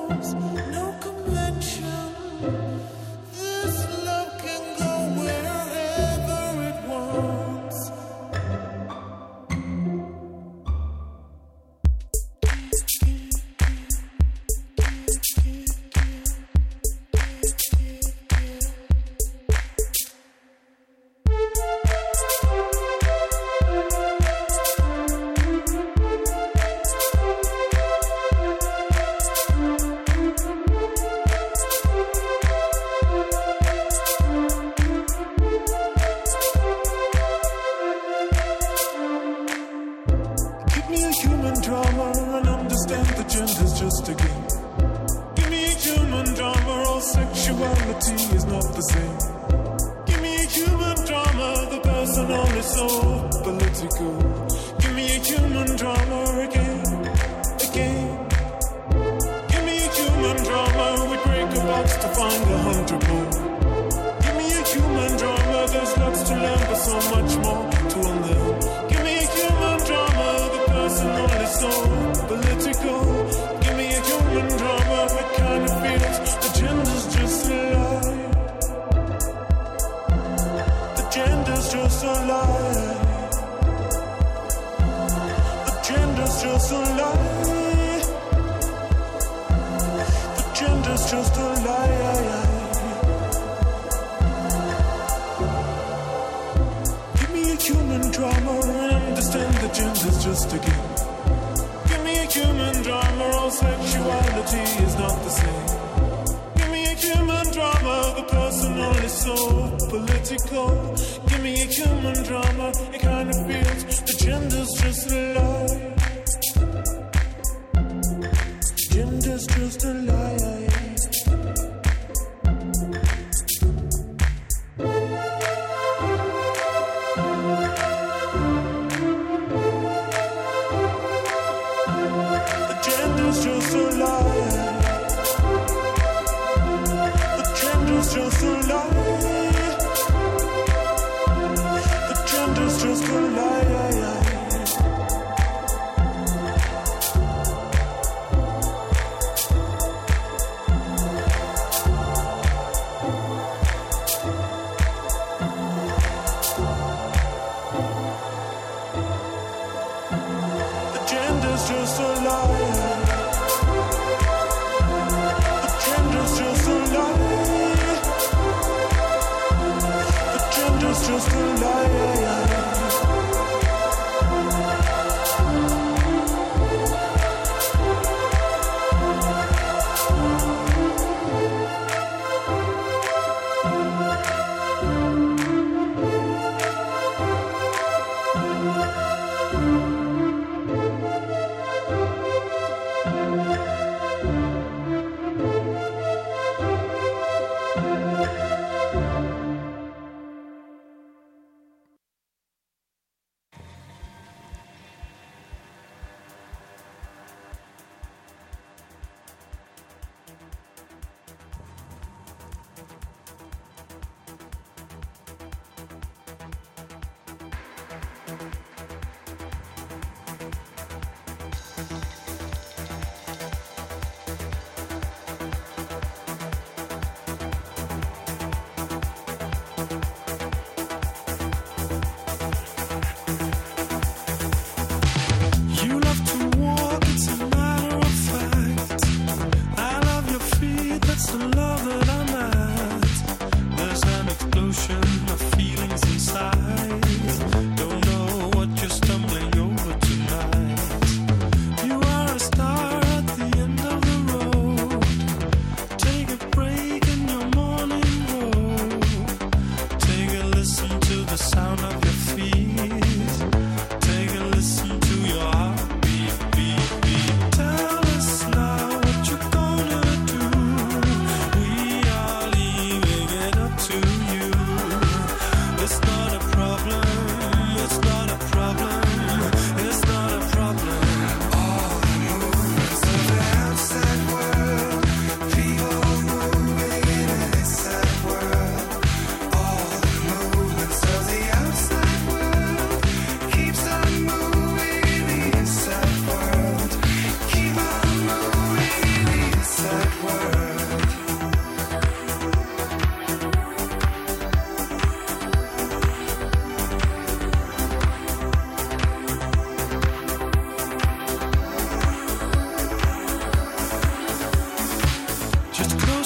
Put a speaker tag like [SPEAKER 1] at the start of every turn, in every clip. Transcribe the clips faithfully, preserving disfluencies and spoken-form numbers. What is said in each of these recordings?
[SPEAKER 1] Of feelings inside, don't know what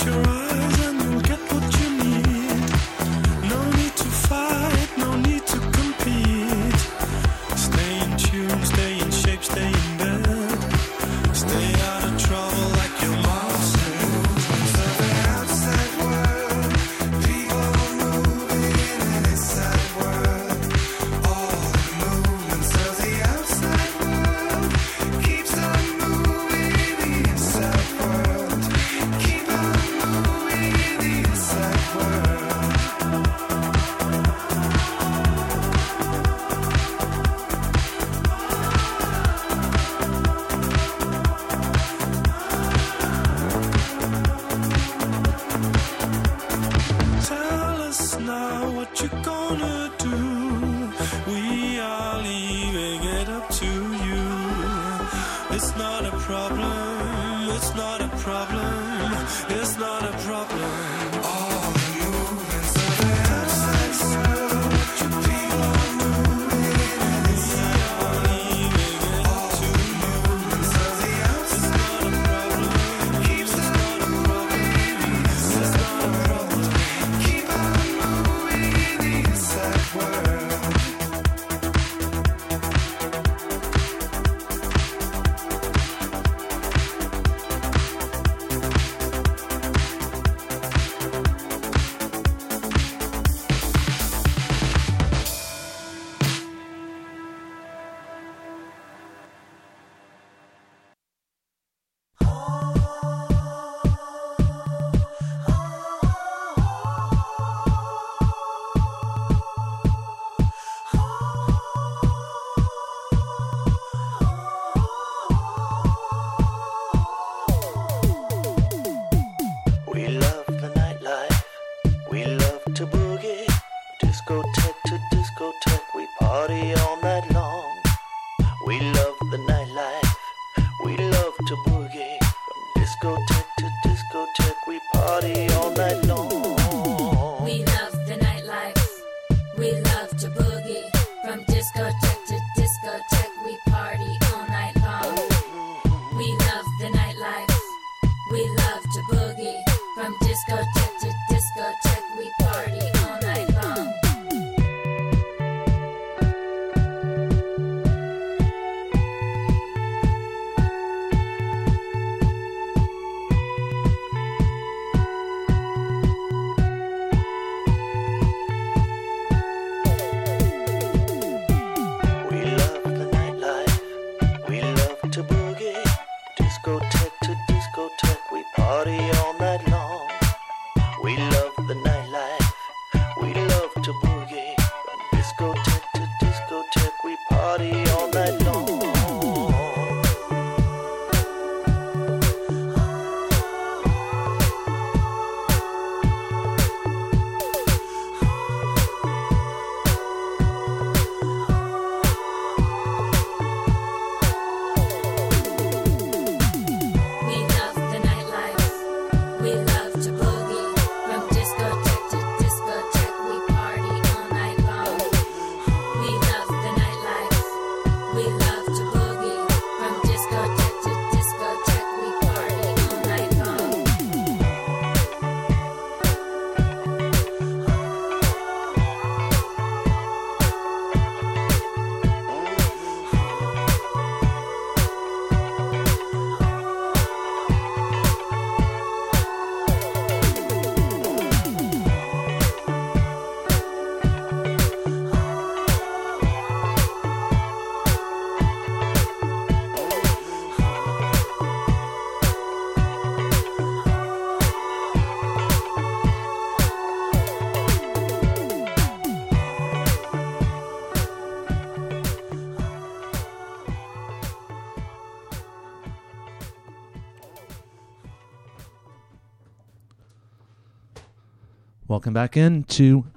[SPEAKER 1] Welcome back in to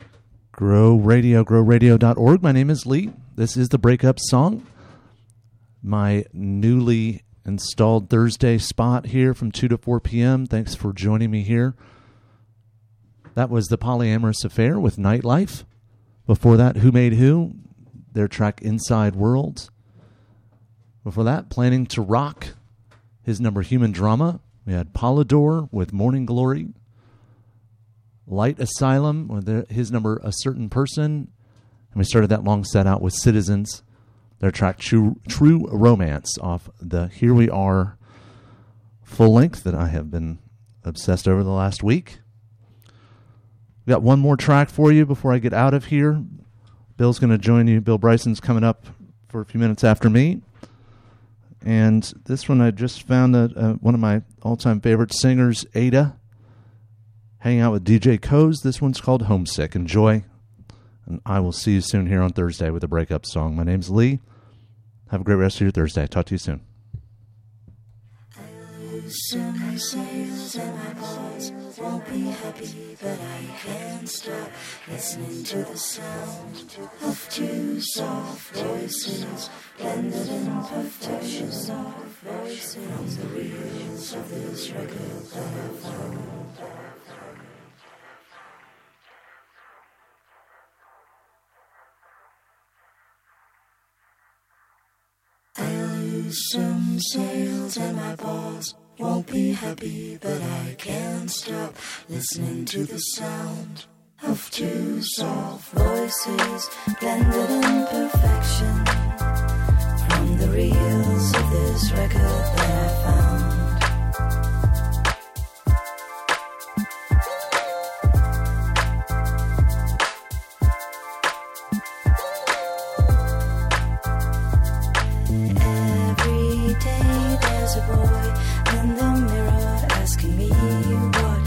[SPEAKER 1] Grow Radio, grow radio dot org. My name is Lee. This is the Breakup Song, my newly installed Thursday spot here from two to four p.m. Thanks for joining me here. That was The Polyamorous Affair with Nightlife. Before that, Who Made Who? Their track Inside Worlds. Before that, Planning to Rock, his number Human Drama. We had Polydor with Morning Glory. Light Asylum with the, his number A Certain Person. And we started that long set out with Citizens, their track True, True Romance off the Here We Are full length that I have been obsessed over the last week. We got one more track for you before I get out of here. Bill's going to join you. Bill Bryson's coming up for a few minutes after me. And this one I just found that uh, one of my all-time favorite singers, Ada, hanging out with D J Coase. This one's called Homesick. Enjoy. And I will see you soon here on Thursday with a breakup song. My name's Lee. Have a great rest of your Thursday. Talk to you soon.
[SPEAKER 2] Some sails and my boss won't be happy, but I can't stop listening to the sound of two soft voices blended in perfection. Soft voices from the reels of this record that I found. I'll lose some sails and my boss won't be happy, but I can't stop listening to the sound of two soft voices blended in perfection from the reels of this record that I found. Every day there's a boy in the mirror asking me what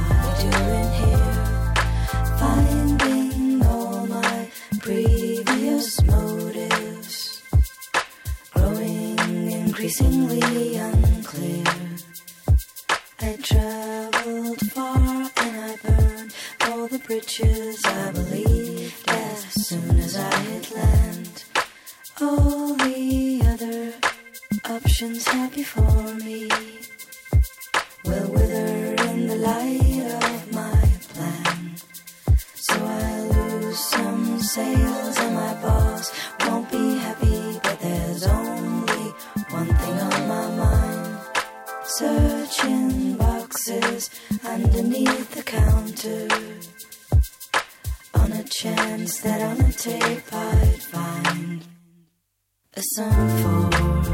[SPEAKER 2] I'm doing here, finding all my previous motives growing increasingly unclear. I traveled far and I burned all the bridges I believed as soon as I hit land. All the other options had before me will wither in the light of my plan. So I lose some sails and my boss won't be happy, but there's only one thing on my mind. Searching boxes underneath the counter on a chance that on a tape I'd find a song for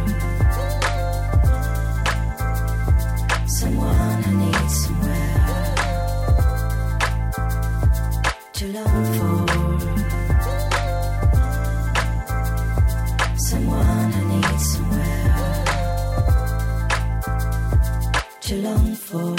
[SPEAKER 2] someone who needs somewhere to long for, someone who needs somewhere to long for.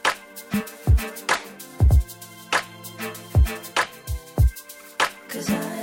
[SPEAKER 2] Cause I